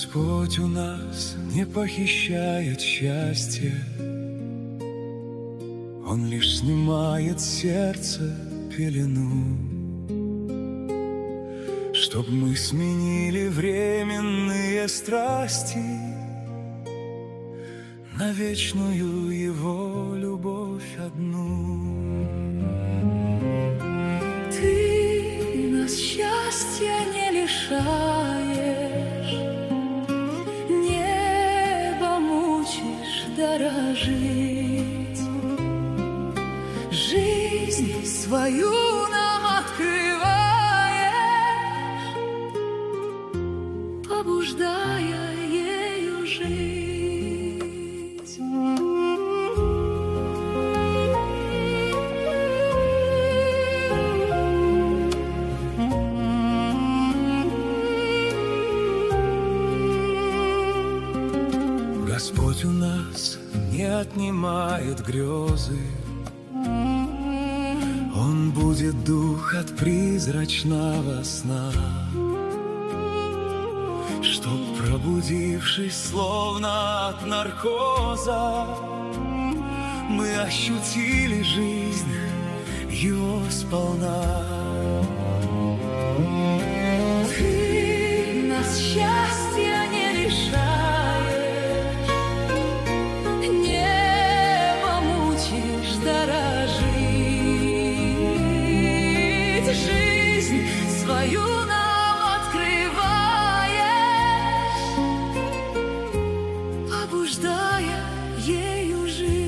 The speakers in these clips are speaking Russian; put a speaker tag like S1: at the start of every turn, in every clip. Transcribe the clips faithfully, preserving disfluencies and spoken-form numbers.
S1: Господь у нас не похищает счастье, Он лишь снимает с сердца пелену, чтоб мы сменили временные страсти на вечную Его любовь одну.
S2: Ты нас счастья не лишаешь, небо мучишь дорожить, жизнь свою нам открываешь, побуждая ею жить.
S1: Господь у нас не отнимает грезы, Он будет дух от призрачного сна, чтоб, пробудившись словно от наркоза, мы ощутили жизнь Его сполна.
S2: Ты нас счастья не лишаешь, небо мучишь дорожить, жизнь свою нам открываешь, побуждая ею жить.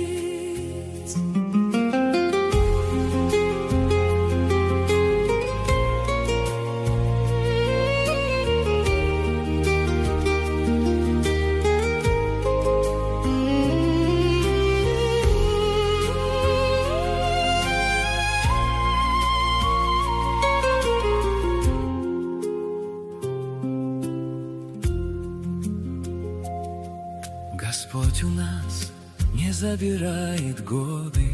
S1: Господь у нас не забирает годы,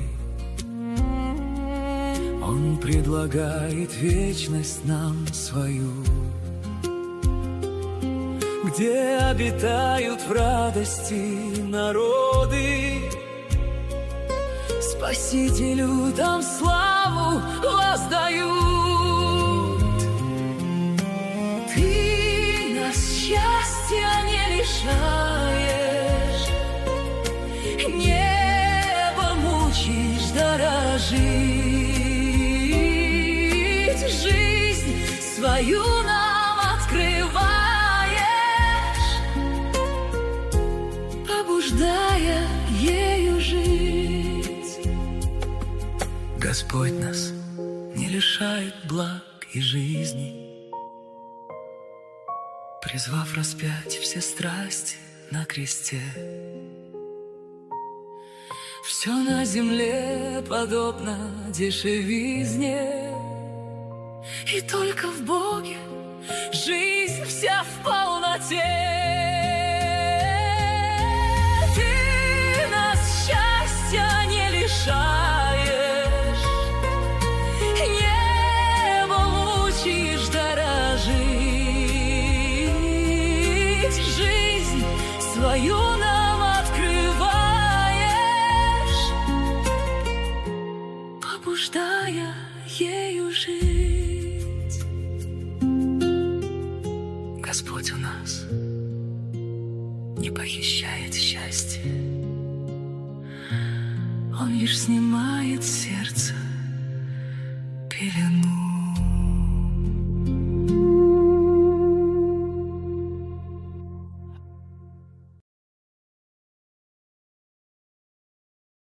S1: Он предлагает вечность нам свою, где обитают в радости народы. Спасителю там славу воздают.
S2: Ты нас счастья не лишаешь, небо мучишь дорожить, жизнь свою нам открываешь, побуждая ею жить.
S1: Господь нас не лишает благ и жизни, призвав распять все страсти на кресте.
S2: Все на земле подобно дешевизне, и только в Боге жизнь вся в полноте. Ты нас счастья не лишаешь, небо мучишь дорожить, жизнь свою нам открываешь, побуждая ею жить.
S1: Господь у нас не похищает счастье,
S2: Он лишь снимает с сердца пелену.